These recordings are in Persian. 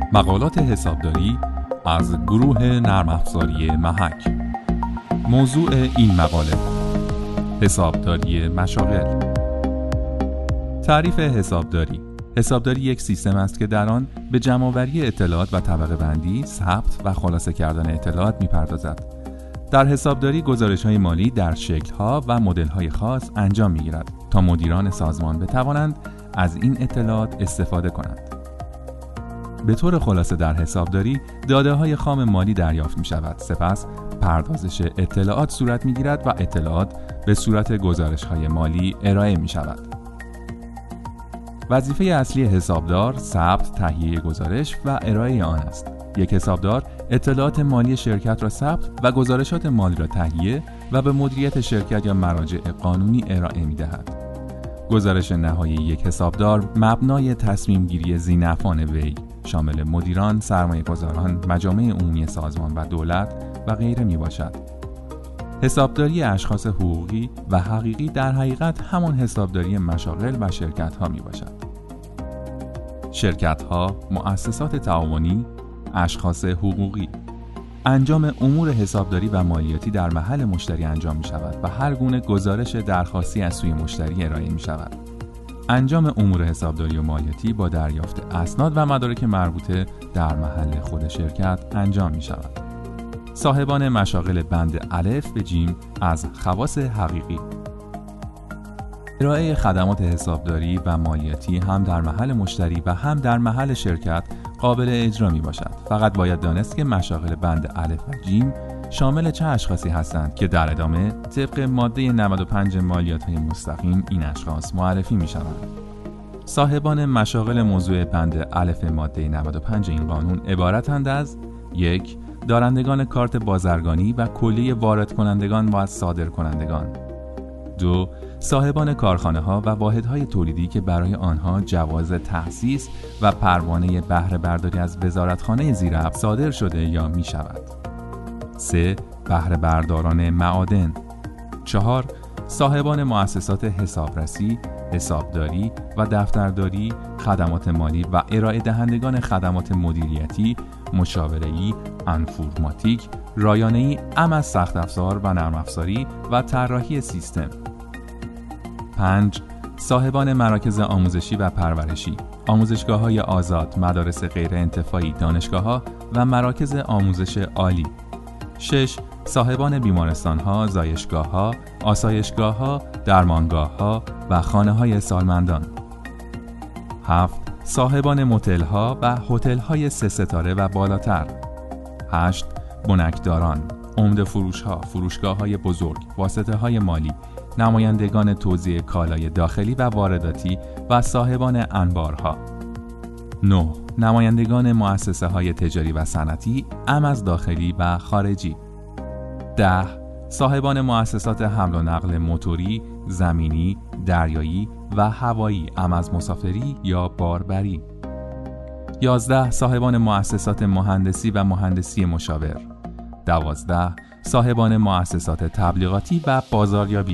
مقالات حسابداری از گروه نرم افزاری محک. موضوع این مقاله: حسابداری مشاغل. تعریف حسابداری: حسابداری یک سیستم است که در آن به جمع‌آوری اطلاعات و طبقه بندی، ثبت و خلاصه کردن اطلاعات می‌پردازد. در حسابداری گزارش‌های مالی در شکل‌ها و مدل‌های خاص انجام می‌گیرد تا مدیران سازمان بتوانند از این اطلاعات استفاده کنند. به طور خلاصه در حسابداری داده‌های خام مالی دریافت می‌شود، سپس پردازش اطلاعات صورت می‌گیرد و اطلاعات به صورت گزارش‌های مالی ارائه می‌شود. وظیفه اصلی حسابدار ثبت، تهیه گزارش و ارائه آن است. یک حسابدار اطلاعات مالی شرکت را ثبت و گزارشات مالی را تهیه و به مدیریت شرکت یا مراجع قانونی ارائه می‌دهد. گزارش نهایی یک حسابدار مبنای تصمیم گیری ذی‌نفعان وی شامل مدیران، سرمایه‌گذاران، مجامع عمومی سازمان و دولت و غیره میباشد. حسابداری اشخاص حقوقی و حقیقی در حقیقت همان حسابداری مشاغل و شرکت‌ها میباشد. شرکت‌ها، مؤسسات تعاونی، اشخاص حقوقی. انجام امور حسابداری و مالیاتی در محل مشتری انجام می‌شود و هر گونه گزارش درخواستی از سوی مشتری ارائه می‌شود. انجام امور حسابداری و مالیاتی با دریافت اسناد و مدارک مربوطه در محل خود شرکت انجام می‌شود. صاحبان مشاغل بند الف به جیم از خواص حقیقی: ارائه خدمات حسابداری و مالیاتی هم در محل مشتری و هم در محل شرکت قابل اجرا می باشد. فقط باید دانست که مشاغل بند الف و جیم شامل چه اشخاصی هستند که در ادامه طبق ماده 95 مالیات‌های مستقیم این اشخاص معرفی می شوند. صاحبان مشاغل موضوع بند الف ماده 95 این قانون عبارتند از: 1. دارندگان کارت بازرگانی و کلیه وارد کنندگان و صادر کنندگان. 2. صاحبان کارخانه ها و واحدهای تولیدی که برای آنها جواز تأسیس و پروانه بهره برداری از وزارتخانه زیراب صادر شده یا می شود. 3. بهره برداران معادن. 4. صاحبان مؤسسات حسابرسی، حسابداری و دفترداری، خدمات مالی و ارائه دهندگان خدمات مدیریتی، مشاوره‌ای، انفورماتیک، رایانه‌ای، از سخت افزار و نرم افزاری و طراحی سیستم. 5. صاحبان مراکز آموزشی و پرورشی، آموزشگاه‌های آزاد، مدارس غیر انتفاعی، دانشگاه‌ها و مراکز آموزش عالی. 6. صاحبان بیمارستان‌ها، زایشگاه‌ها، آسایشگاه‌ها، درمانگاه‌ها و خانه‌های سالمندان. 7. صاحبان موتل‌ها و هتل‌های 3 ستاره و بالاتر. 8. بنکداران، عمده فروش‌ها، فروشگاه‌های بزرگ، واسطه‌های مالی، نمایندگان توزیع کالای داخلی و وارداتی و صاحبان انبارها. 9. نمایندگان مؤسسه‌های تجاری و صنعتی، از داخلی و خارجی. 10. صاحبان مؤسسات حمل و نقل موتوری، زمینی، دریایی و هوایی، از مسافری یا باربری. 11. صاحبان مؤسسات مهندسی و مهندسی مشاور. 12. صاحبان مؤسسات تبلیغاتی و بازاریابی.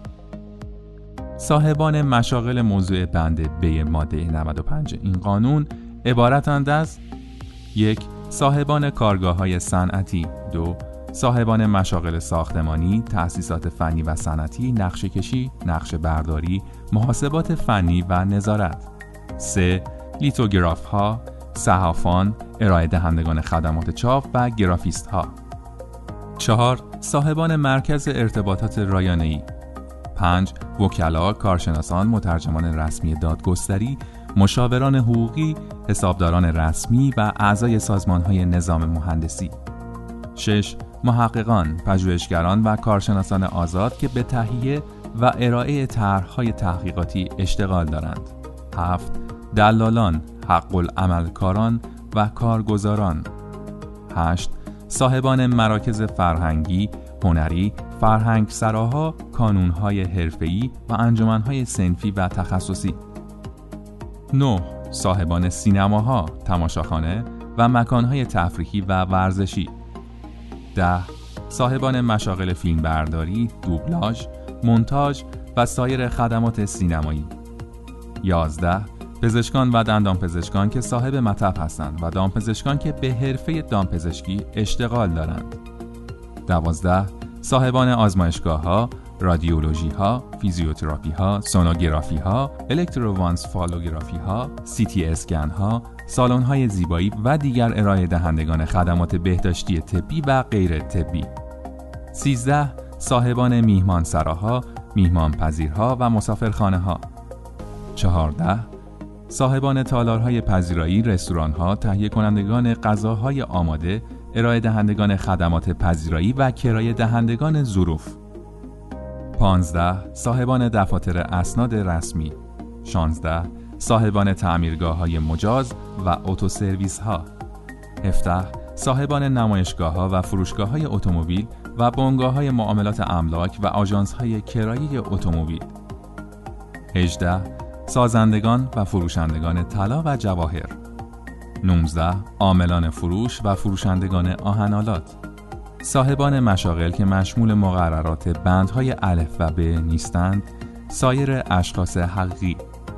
صاحبان مشاغل موضوع بند ب ماده 95 این قانون عبارتند از: 1. صاحبان کارگاه‌های صنعتی. 2. صاحبان مشاغل ساختمانی، تأسیسات فنی و صنعتی، نقشه‌کشی، نقشه برداری، محاسبات فنی و نظارت. 3. لیتوگراف‌ها، صحافان، ارائه دهندگان خدمات چاپ و گرافیست‌ها. 4. صاحبان مرکز ارتباطات رایانه‌ای. 5. وکلا، کارشناسان، مترجمان رسمی دادگستری، مشاوران حقوقی، حسابداران رسمی و اعضای سازمان‌های نظام مهندسی. 6. محققان، پژوهشگران و کارشناسان آزاد که به تهیه و ارائه طرح‌های تحقیقاتی اشتغال دارند. 7. دلالان، حق العمل کاران و کارگزاران. 8. صاحبان مراکز فرهنگی، هنری، فرهنگ سراها، کانون‌های حرفه‌ای و انجمن‌های صنفی و تخصصی. 9. صاحبان سینماها، تماشاخانه و مکان‌های تفریحی و ورزشی. 10. صاحبان مشاغل فیلمبرداری، دوبلاژ، مونتاژ و سایر خدمات سینمایی. 11. پزشکان و دندانپزشکان که صاحب مطب هستند و دامپزشکان که به حرفه دامپزشکی اشتغال دارند. 12. صاحبان آزمایشگاه‌ها، رادیولوژی‌ها، فیزیوتراپی‌ها، سونوگرافی‌ها، الکتروانسفالوگرافی‌ها، CT اسکن‌ها، سالن‌های زیبایی و دیگر ارائه دهندگان خدمات بهداشتی طبی و غیر طبی. 13. صاحبان میهمانسراها، میهمانپذیرها و مسافرخانه‌ها. 14. صاحبان تالارهای پذیرایی، رستوران‌ها، تهیه کنندگان غذاهای آماده، ارائه دهندگان خدمات پذیرایی و کرایه دهندگان ظروف. 15. صاحبان دفاتر اسناد رسمی. 16. صاحبان تعمیرگاه‌های مجاز و اتوسرویس‌ها. 17. صاحبان نمایشگاه‌ها و فروشگاه‌های اتومبیل و بنگاه‌های معاملات املاک و آژانس‌های کرایه اتومبیل. 18. سازندگان و فروشندگان طلا و جواهر. 19. عاملان فروش و فروشندگان آهن‌آلات. صاحبان مشاغل که مشمول مقررات بندهای الف و ب نیستند، سایر اشخاص حقیقی.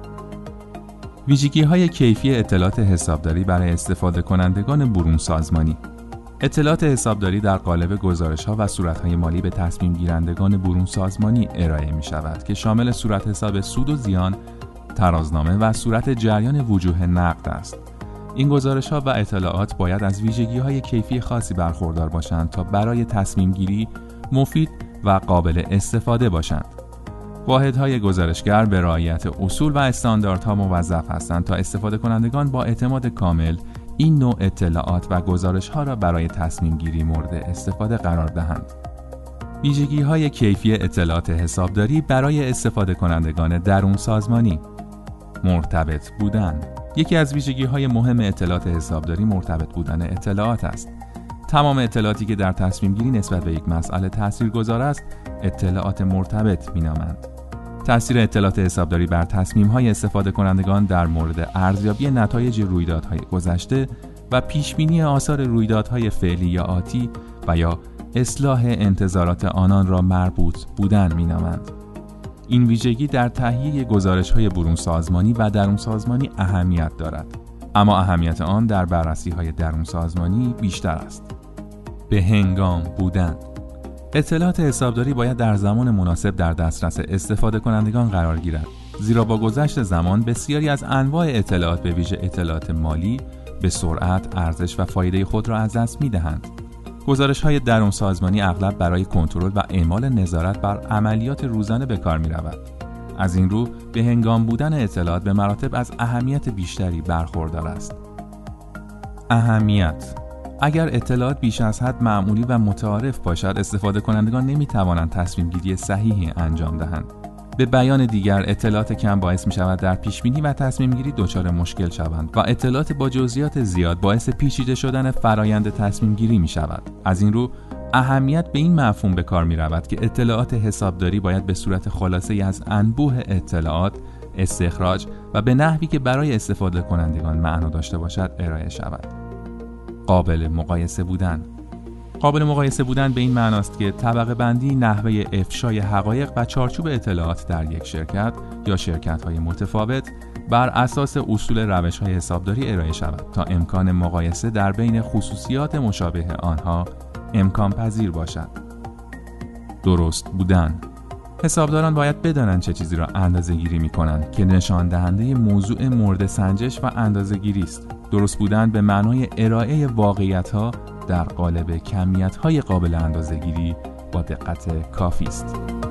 ویژگی‌های کیفی اطلاعات حسابداری برای استفاده کنندگان برون سازمانی. اطلاعات حسابداری در قالب گزارش‌ها و صورت‌های مالی به تصمیم گیرندگان برون سازمانی ارائه می‌شود که شامل صورت حساب سود و زیان، ترازنامه و صورت جریان وجوه نقد است. این گزارش‌ها و اطلاعات باید از ویژگی‌های کیفی خاصی برخوردار باشند تا برای تصمیم گیری مفید و قابل استفاده باشند. واحدهای گزارشگر به رعایت اصول و استانداردها موظف هستند تا استفاده کنندگان با اعتماد کامل این نوع اطلاعات و گزارش‌ها را برای تصمیم گیری مورد استفاده قرار دهند. ویژگی‌های کیفی اطلاعات حسابداری برای استفاده کنندگان درون سازمانی. مرتبط بودن. یکی از ویژگی‌های مهم اطلاعات حسابداری مرتبط بودن اطلاعات است. تمام اطلاعاتی که در تصمیم گیری نسبت به یک مسئله تاثیرگذار است، اطلاعات مرتبط می‌نامند. تأثیر اطلاعات حسابداری بر تصمیم‌های استفاده کنندگان در مورد ارزیابی نتایج رویدادهای گذشته و پیشبینی آثار رویدادهای فعلی یا آتی و یا اصلاح انتظارات آنان را مربوط بودن می‌نامند. این ویژگی در تهیه گزارش‌های برون سازمانی و درون سازمانی اهمیت دارد، اما اهمیت آن در بررسی‌های درون سازمانی بیشتر است. به هنگام بودن. اطلاعات حسابداری باید در زمان مناسب در دسترس استفاده کنندگان قرار گیرد، زیرا با گذشت زمان بسیاری از انواع اطلاعات به ویژه اطلاعات مالی به سرعت، ارزش و فایده خود را از دست می‌دهند. گزارش‌های درون سازمانی اغلب برای کنترل و اعمال نظارت بر عملیات روزانه به کار می‌رود. از این رو به هنگام بودن اطلاعات به مراتب از اهمیت بیشتری برخوردار است. اهمیت: اگر اطلاعات بیش از حد معمولی و متعارف باشد، استفاده کنندگان نمی‌توانند تصمیم گیری صحیحی انجام دهند. به بیان دیگر، اطلاعات کم باعث می‌شود در پیش‌بینی و تصمیم گیری دچار مشکل شوند و اطلاعات با جزئیات زیاد باعث پیچیده شدن فرایند تصمیم گیری می‌شود. از این رو اهمیت به این مفهوم به کار می‌رود که اطلاعات حسابداری باید به صورت خلاصه‌ای از انبوه اطلاعات استخراج و به نحوی که برای استفاده کنندگان معنا داشته باشد ارائه شود. قابل مقایسه بودن. قابل مقایسه بودن به این معناست که طبقه بندی نحوه افشای حقایق و چارچوب اطلاعات در یک شرکت یا شرکت‌های متفاوت بر اساس اصول روش‌های حسابداری ارائه شود تا امکان مقایسه در بین خصوصیات مشابه آنها امکان پذیر باشد. درست بودن. حسابداران باید بدانند چه چیزی را اندازه‌گیری می‌کنند که نشان دهنده موضوع مورد سنجش و اندازه‌گیری است. درست بودن به معنای ارائه واقعیت‌ها در قالب کمیت‌های قابل اندازه‌گیری با دقت کافی است.